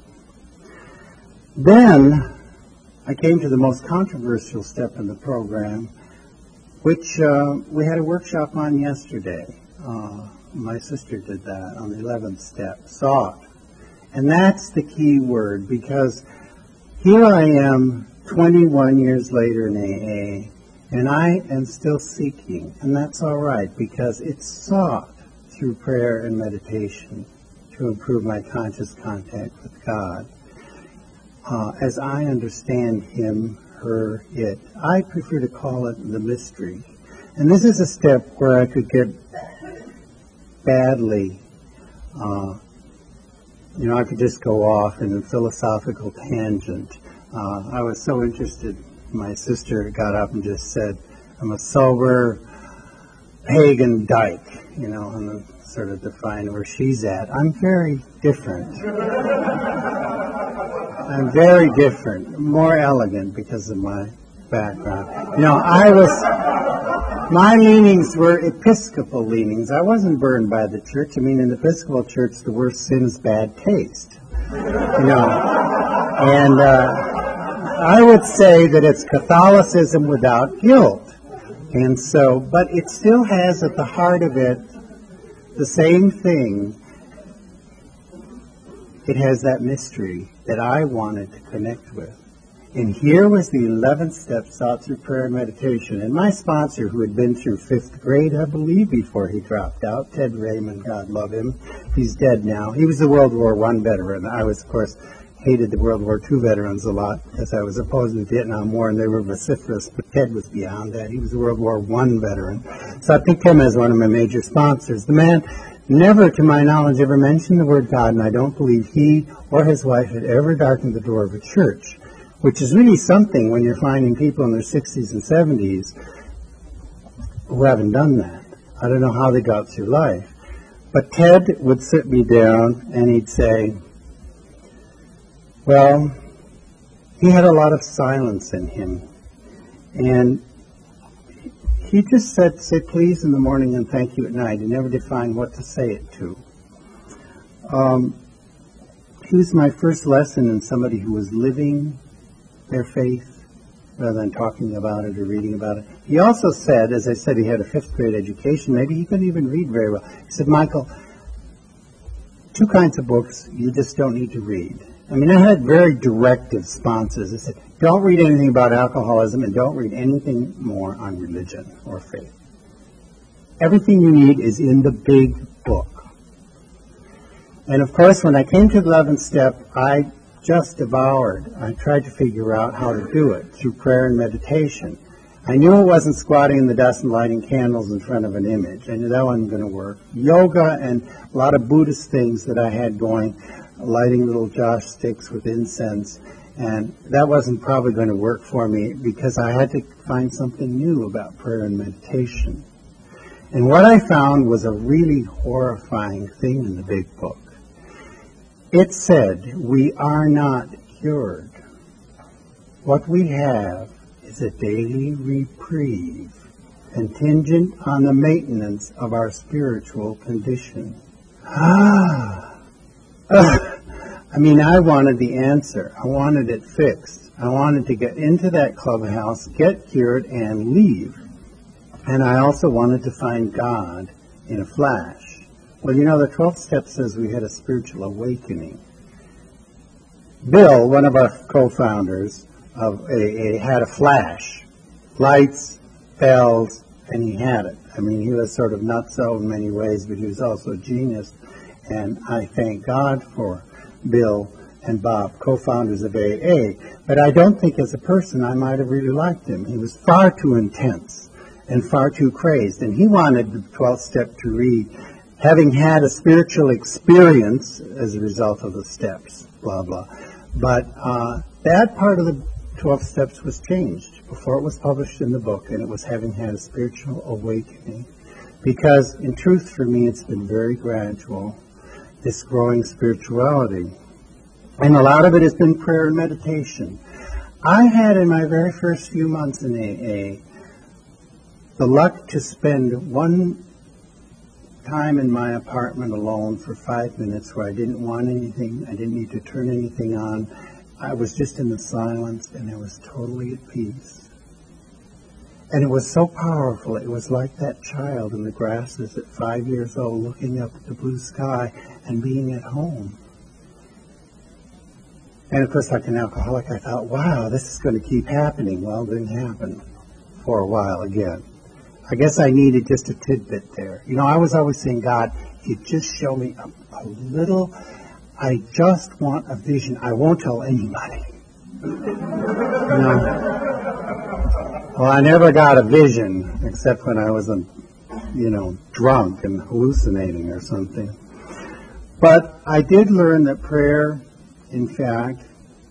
Then I came to the most controversial step in the program, which uh, we had a workshop on yesterday. Uh, my sister did that on the eleventh step, sought. And that's the key word, because here I am twenty-one years later in A A, and I am still seeking, and that's all right, because it's sought through prayer and meditation to improve my conscious contact with God. Uh, as I understand Him, her, it. I prefer to call it the mystery. And this is a step where I could get badly, uh, you know, I could just go off in a philosophical tangent. Uh, I was so interested. My sister got up and just said, I'm a sober pagan dyke, you know, and sort of define where she's at. I'm very different. I'm very different, more elegant because of my background. You know, I was, my leanings were Episcopal leanings. I wasn't burned by the church. I mean, in the Episcopal church, the worst sin is bad taste. You know, and uh, I would say that it's Catholicism without guilt. And so, but it still has at the heart of it the same thing. It has that mystery that I wanted to connect with. And here was the eleventh step sought through prayer and meditation. And my sponsor, who had been through fifth grade, I believe, before he dropped out, Ted Raymond, God love him. He's dead now. He was a World War One veteran. I was, of course, hated the World War Two veterans a lot because I was opposed to the Vietnam War, and they were vociferous, but Ted was beyond that. He was a World War One veteran. So I picked him as one of my major sponsors. The man never, to my knowledge, ever mentioned the word God, and I don't believe he or his wife had ever darkened the door of a church, which is really something when you're finding people in their sixties and seventies who haven't done that. I don't know how they got through life. But Ted would sit me down and he'd say, well, he had a lot of silence in him. And he just said, say please in the morning and thank you at night. He never defined what to say it to. Um, he was my first lesson in somebody who was living their faith rather than talking about it or reading about it. He also said, as I said, he had a fifth grade education. Maybe he couldn't even read very well. He said, Michael, two kinds of books you just don't need to read. I mean, I had very directive sponsors. I said, don't read anything about alcoholism and don't read anything more on religion or faith. Everything you need is in the big book. And of course, when I came to the eleventh step, I just devoured. I tried to figure out how to do it through prayer and meditation. I knew it wasn't squatting in the dust and lighting candles in front of an image. I knew that wasn't going to work. Yoga and a lot of Buddhist things that I had going, lighting little joss sticks with incense, and that wasn't probably going to work for me because I had to find something new about prayer and meditation. And what I found was a really horrifying thing in the big book. It said, we are not cured. What we have is a daily reprieve, contingent on the maintenance of our spiritual condition. Ah! I mean, I wanted the answer. I wanted it fixed. I wanted to get into that clubhouse, get cured, and leave. And I also wanted to find God in a flash. Well, you know, the twelfth step says we had a spiritual awakening. Bill, one of our co-founders of A A, had a flash. Lights, bells, and he had it. I mean, he was sort of nutso in many ways, but he was also a genius. And I thank God for Bill and Bob, co-founders of A A. But I don't think as a person I might have really liked him. He was far too intense and far too crazed. And he wanted the twelfth step to read, having had a spiritual experience as a result of the steps, blah, blah. But uh, that part of the twelve steps was changed before it was published in the book, and it was having had a spiritual awakening. Because in truth for me it's been very gradual, this growing spirituality. And a lot of it has been prayer and meditation. I had in my very first few months in A A the luck to spend one time in my apartment alone for five minutes where I didn't want anything, I didn't need to turn anything on. I was just in the silence and I was totally at peace. And it was so powerful. It was like that child in the grasses at five years old looking up at the blue sky and being at home. And of course, like an alcoholic, I thought, wow, this is going to keep happening. Well, it didn't happen for a while again. I guess I needed just a tidbit there. You know, I was always saying, God, you just show me a, a little, I just want a vision. I won't tell anybody. You know? Well, I never got a vision except when I was, a, you know, drunk and hallucinating or something. But I did learn that prayer, in fact,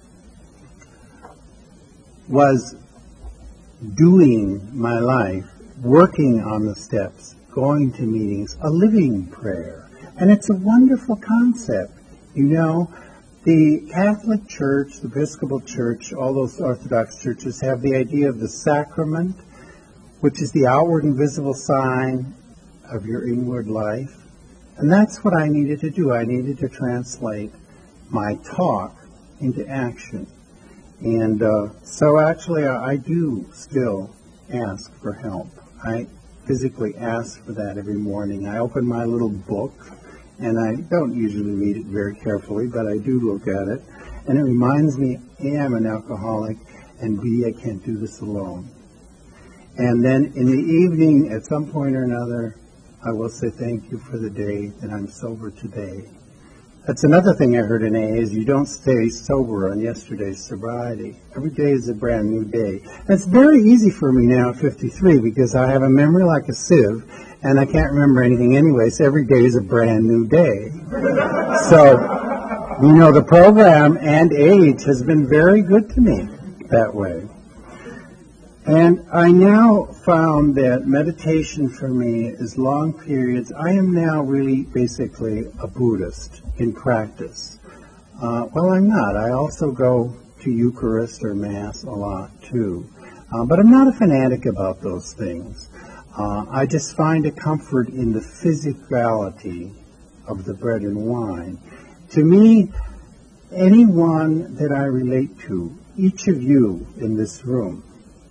was doing my life, working on the steps, going to meetings, a living prayer. And it's a wonderful concept. You know, the Catholic Church, the Episcopal Church, all those Orthodox churches have the idea of the sacrament, which is the outward and visible sign of your inward life. And that's what I needed to do. I needed to translate my talk into action. And uh, so actually I, I do still ask for help. I physically ask for that every morning. I open my little book, and I don't usually read it very carefully, but I do look at it. And it reminds me, A, I'm an alcoholic, and B, I can't do this alone. And then in the evening, at some point or another, I will say thank you for the day that I'm sober today. That's another thing I heard in A A is you don't stay sober on yesterday's sobriety. Every day is a brand new day. And it's very easy for me now at fifty-three because I have a memory like a sieve and I can't remember anything anyway, so every day is a brand new day. So, you know, the program and age has been very good to me that way. And I now found that meditation for me is long periods. I am now really basically a Buddhist in practice. Uh, well, I'm not. I also go to Eucharist or Mass a lot too. Uh, but I'm not a fanatic about those things. Uh, I just find a comfort in the physicality of the bread and wine. To me, anyone that I relate to, each of you in this room,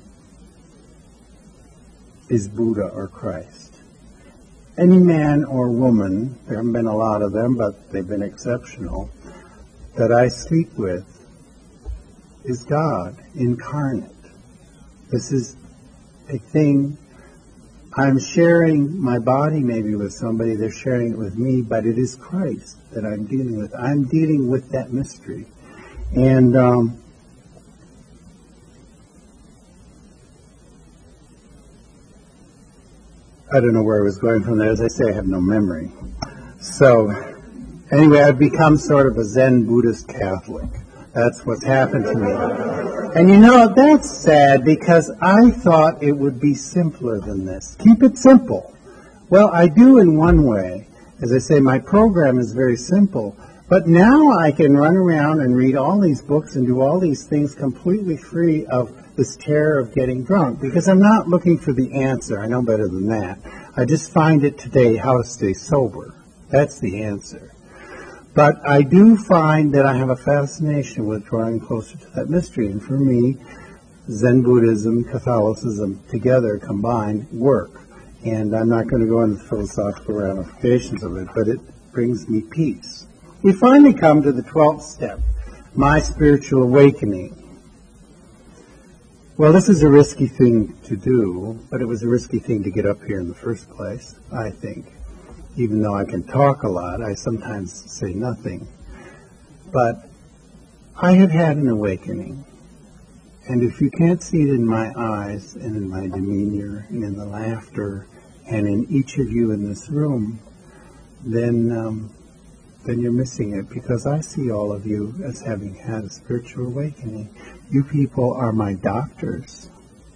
is Buddha or Christ. Any man or woman, there haven't been a lot of them, but they've been exceptional, that I speak with is God incarnate. This is a thing. I'm sharing my body maybe with somebody, they're sharing it with me, but it is Christ that I'm dealing with. I'm dealing with that mystery. And um, I don't know where I was going from there. As I say, I have no memory. So, anyway, I've become sort of a Zen Buddhist Catholic. That's what's happened to me. And you know, that's sad because I thought it would be simpler than this. Keep it simple. Well, I do in one way. As I say, my program is very simple. But now I can run around and read all these books and do all these things completely free of this terror of getting drunk, because I'm not looking for the answer. I know better than that. I just find it today how to stay sober. That's the answer. But I do find that I have a fascination with drawing closer to that mystery. And for me, Zen Buddhism, Catholicism together combined work. And I'm not going to go into the philosophical ramifications of it, but it brings me peace. We finally come to the twelfth step, my spiritual awakening. Well, this is a risky thing to do, but it was a risky thing to get up here in the first place, I think. Even though I can talk a lot, I sometimes say nothing. But I have had an awakening. And if you can't see it in my eyes and in my demeanor and in the laughter and in each of you in this room, then um, then you're missing it, because I see all of you as having had a spiritual awakening. You people are my doctors.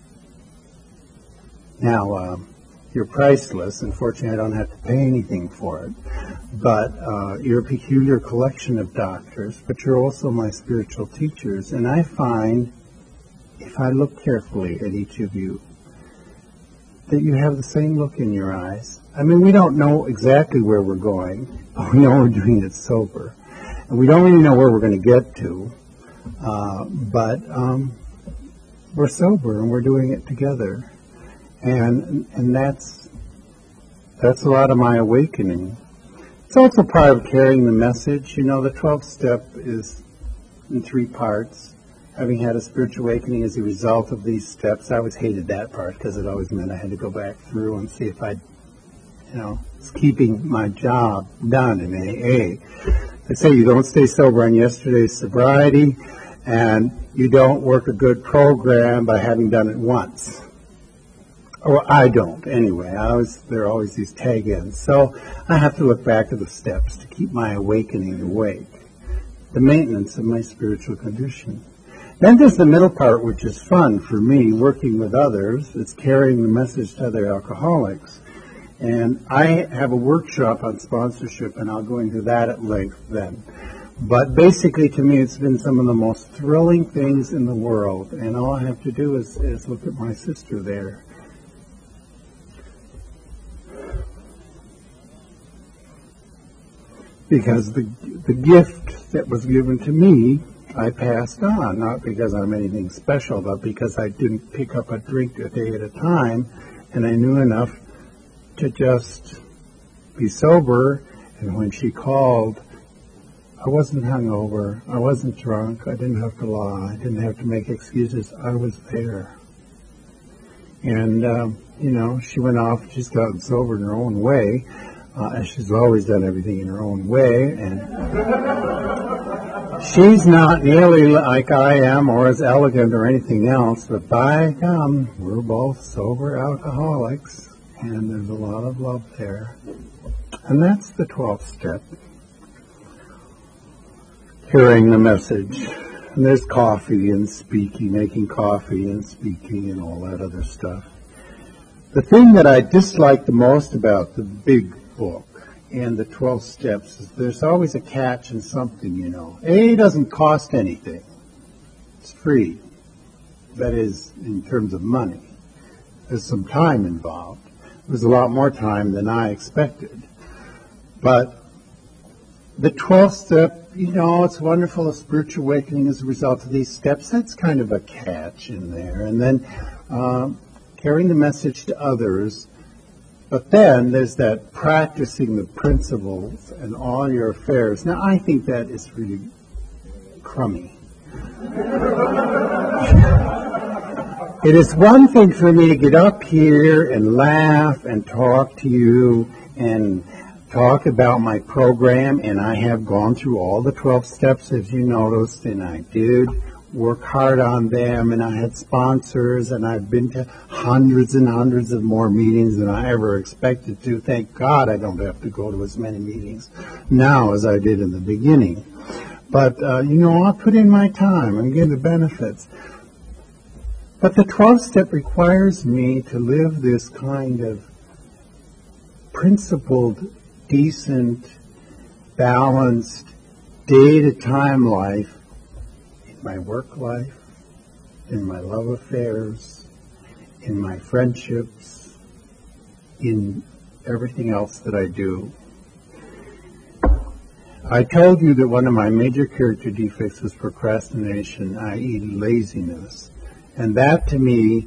Now, um, you're priceless. Unfortunately, I don't have to pay anything for it. But uh, you're a peculiar collection of doctors, but you're also my spiritual teachers. And I find, if I look carefully at each of you, that you have the same look in your eyes. I mean, we don't know exactly where we're going, but we know we're doing it sober. And we don't really know where we're going to get to, uh, but um, we're sober and we're doing it together. And and that's that's a lot of my awakening. It's also part of carrying the message. You know, the twelfth step is in three parts. Having had a spiritual awakening as a result of these steps, I always hated that part because it always meant I had to go back through and see if I, you know, was keeping my job done in A A. They say you don't stay sober on yesterday's sobriety, and you don't work a good program by having done it once. Or I don't, anyway. I always, there are always these tag-ins. So I have to look back at the steps to keep my awakening awake, the maintenance of my spiritual condition. Then there's the middle part, which is fun for me, working with others. It's carrying the message to other alcoholics. And I have a workshop on sponsorship, and I'll go into that at length then. But basically, to me, it's been some of the most thrilling things in the world. And all I have to do is, is look at my sister there. Because the the gift that was given to me, I passed on, not because I'm anything special, but because I didn't pick up a drink a day at a time, and I knew enough to just be sober. And when she called, I wasn't hungover, I wasn't drunk, I didn't have to lie, I didn't have to make excuses, I was there. And, um, you know, she went off, she's gotten sober in her own way, uh, as she's always done everything in her own way, and she's not nearly like I am or as elegant or anything else, but by gum, we're both sober alcoholics, and there's a lot of love there. And that's the twelfth step, hearing the message. And there's coffee and speaking, making coffee and speaking and all that other stuff. The thing that I dislike the most about the big book and the twelve steps is there's always a catch in something, you know. A doesn't cost anything. It's free. That is, in terms of money. There's some time involved. There's a lot more time than I expected. But the twelfth step, you know, it's wonderful, a spiritual awakening as a result of these steps. That's kind of a catch in there. And then um, carrying the message to others. But then there's that practicing the principles in all your affairs. Now, I think that is really crummy. It is one thing for me to get up here and laugh and talk to you and talk about my program, and I have gone through all the twelve steps, as you noticed, and I did work hard on them, and I had sponsors, and I've been to hundreds and hundreds of more meetings than I ever expected to. Thank God I don't have to go to as many meetings now as I did in the beginning. But, uh, you know, I put in my time and get the benefits. But the twelfth step requires me to live this kind of principled, decent, balanced, day-to-time life in my work life, in my love affairs, in my friendships, in everything else that I do. I told you that one of my major character defects was procrastination, that is laziness. And that to me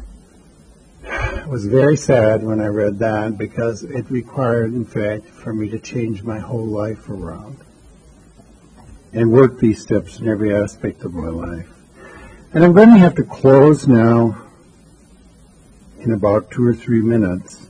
was very sad when I read that, because it required, in fact, for me to change my whole life around and work these steps in every aspect of my life. And I'm going to have to close now in about two or three minutes,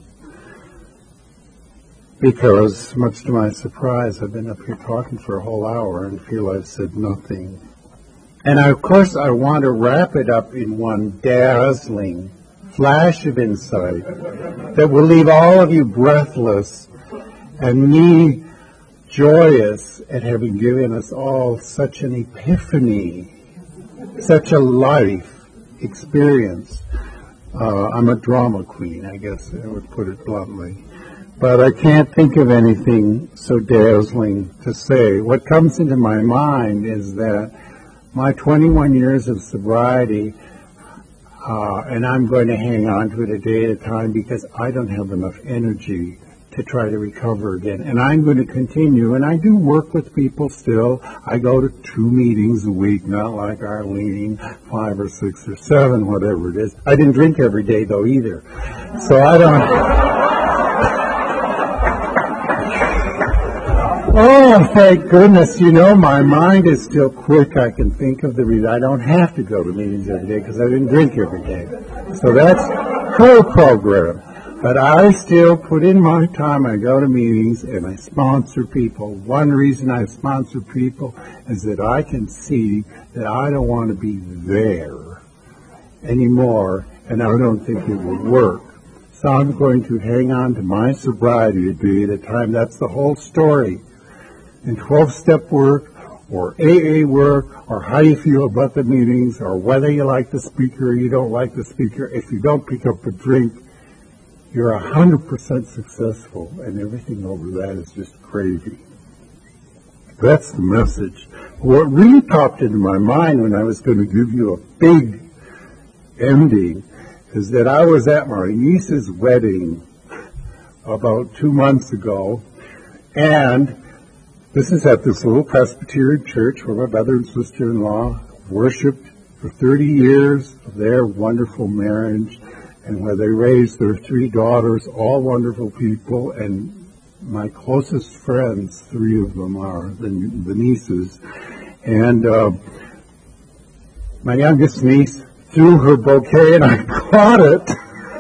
because, much to my surprise, I've been up here talking for a whole hour and feel I've said nothing. And I, of course, I want to wrap it up in one dazzling flash of insight that will leave all of you breathless and me joyous at having given us all such an epiphany, such a life experience. Uh, I'm a drama queen, I guess I would put it bluntly. But I can't think of anything so dazzling to say. What comes into my mind is that my twenty-one years of sobriety, uh, and I'm going to hang on to it a day at a time because I don't have enough energy to try to recover again. And I'm going to continue, and I do work with people still. I go to two meetings a week, not like Arlene, five or six or seven, whatever it is. I didn't drink every day, though, either. So I don't... Oh, thank goodness. You know, my mind is still quick. I can think of the reason. I don't have to go to meetings every day because I didn't drink every day. So that's her program. But I still put in my time. I go to meetings and I sponsor people. One reason I sponsor people is that I can see that I don't want to be there anymore, and I don't think it will work. So I'm going to hang on to my sobriety a day at a time. That's the whole story. In twelve-step work, or A A work, or how you feel about the meetings, or whether you like the speaker or you don't like the speaker, if you don't pick up a drink, you're one hundred percent successful, and everything over that is just crazy. That's the message. What really popped into my mind when I was going to give you a big ending is that I was at my niece's wedding about two months ago, and this is at this little Presbyterian church where my brother and sister-in-law worshipped for thirty years of their wonderful marriage, and where they raised their three daughters, all wonderful people, and my closest friends, three of them are the, the nieces. And uh, my youngest niece threw her bouquet, and I caught it.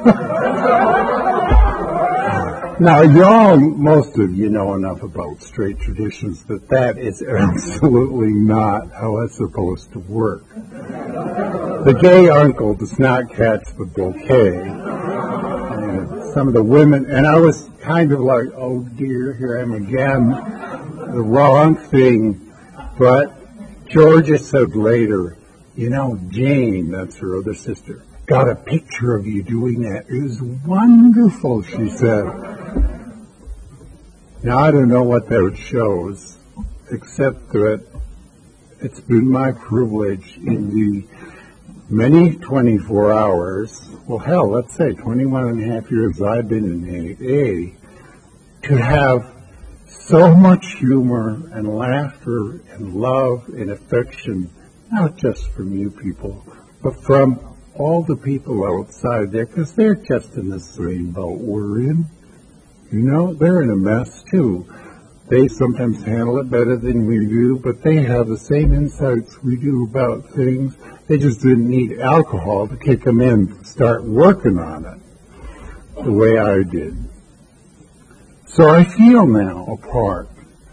Now, y'all, most of you know enough about straight traditions that that is absolutely not how it's supposed to work. The gay uncle does not catch the bouquet. And some of the women, and I was kind of like, oh dear, here I am again, the wrong thing. But Georgia said later, you know, Jane, that's her other sister, got a picture of you doing that. It was wonderful, she said. Now, I don't know what that shows, except that it's been my privilege in the many twenty-four hours, well, hell, let's say twenty-one and a half years I've been in A A, to have so much humor and laughter and love and affection, not just from you people, but from all the people outside there, because they're just in the same boat we're in. You know, they're in a mess, too. They sometimes handle it better than we do, but they have the same insights we do about things. They just didn't need alcohol to kick them in to start working on it the way I did. So I feel now a part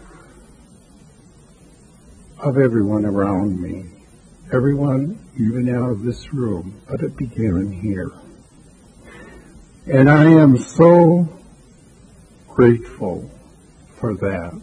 of everyone around me, everyone even out of this room, but it began here. And I am so grateful for that,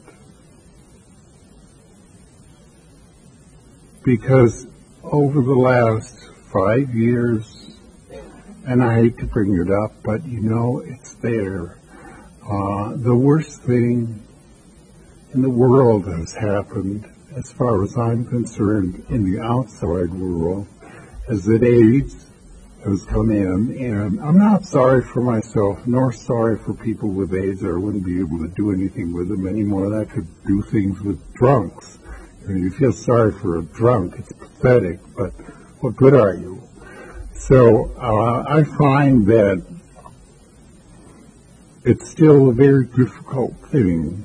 because over the last five years, and I hate to bring it up, but you know, it's there. Uh, the worst thing in the world has happened, as far as I'm concerned, in the outside world, is that AIDS has come in, and I'm not sorry for myself, nor sorry for people with AIDS. I wouldn't be able to do anything with them anymore than I could do things with drunks. You know, you feel sorry for a drunk. It's pathetic, but what good are you? So uh, I find that it's still a very difficult thing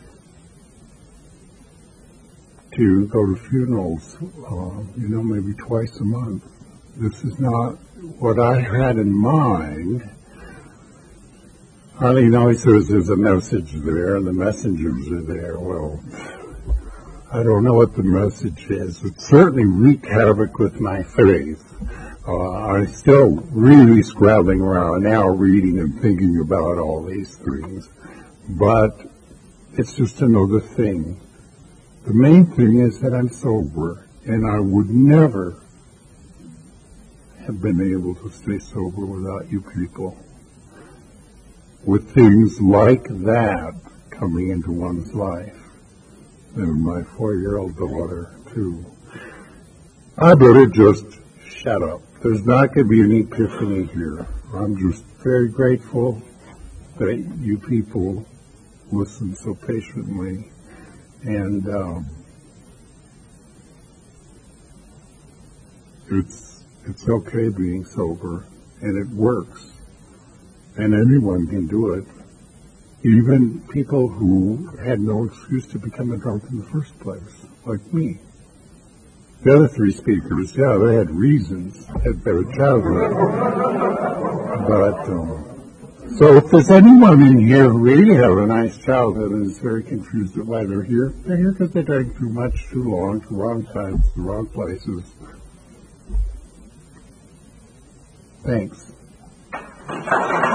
to go to funerals, uh, you know, maybe twice a month. This is not what I had in mind. Arlene always says there's a message there, and the messengers are there. Well, I don't know what the message is. It certainly wreaked havoc with my faith. Uh, I'm still really scrabbling around now, reading and thinking about all these things. But it's just another thing. The main thing is that I'm sober, and I would never have been able to stay sober without you people. With things like that coming into one's life. And my four-year-old daughter, too. I better just shut up. There's not going to be an epiphany here. I'm just very grateful that you people listen so patiently. And um, it's it's okay being sober, and it works. And anyone can do it. Even people who had no excuse to become a drunk in the first place, like me. The other three speakers, yeah, they had reasons, had better childhood. But, um, so if there's anyone in here who really had a nice childhood and is very confused at why they're here, they're here because they drank too much, too long, to wrong times, to wrong places. Thanks.